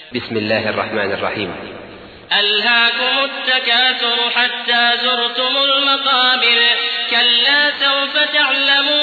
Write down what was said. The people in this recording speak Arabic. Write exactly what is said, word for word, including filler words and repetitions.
بسم الله الرحمن الرحيم. ألهاكم التكاثر حتى زرتم المقابر كلا سوف تعلمون